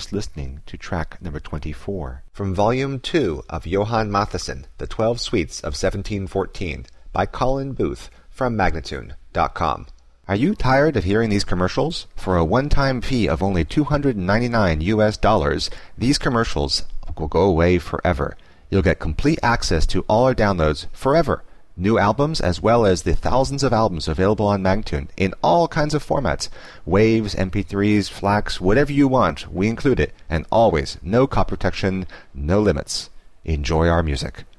just listening to track number 24 from Volume 2 of Johann Mattheson, The 12 Suites of 1714, by Colin Booth from Magnatune.com. Are you tired of hearing these commercials? For a one-time fee of only $299 US, these commercials will go away forever. You'll get complete access to all our downloads forever. New albums as well as the thousands of albums available on Magnatune in all kinds of formats. Waves, MP3s, FLACs, whatever you want, we include it. And always, no copy protection, no limits. Enjoy our music.